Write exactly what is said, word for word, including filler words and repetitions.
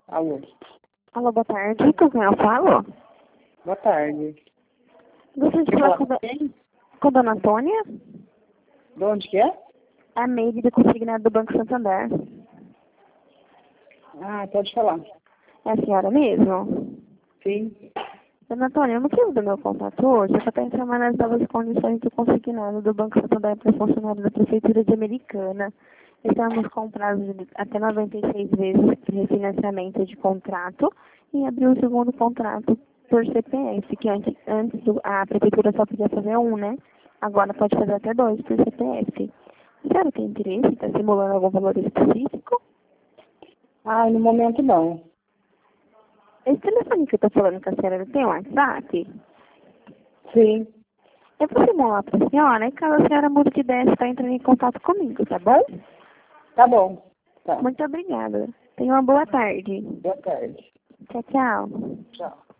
Alô. Alô, boa tarde. Com quem eu falo? Boa tarde. Gostaria de Quer falar falar com, com a- quem? com a dona Antônia? De onde que é? É a Meire do Consignado do Banco Santander. Ah, pode falar. É a senhora mesmo? Sim. Dona Antônia, o motivo do meu contato hoje é para estar informando as novas condições do consignado do Banco Santander para funcionários da Prefeitura de Americana. Estamos com prazo de até noventa e seis vezes de refinanciamento de contrato e abrir o segundo contrato por C P F, que antes, antes do- a Prefeitura só podia fazer um, né? Agora pode fazer até dois por C P F. A senhora tem interesse? Está simulando algum valor específico? Ah, no momento não. Esse telefone que eu estou falando com a senhora tem um WhatsApp? Sim. Eu vou simular para a senhora e caso a senhora mude de ideia, você está entrando em contato comigo, tá bom? Tá bom. Tá. Muito obrigada. Tenha uma boa tarde. Boa tarde. Tchau, tchau. Tchau.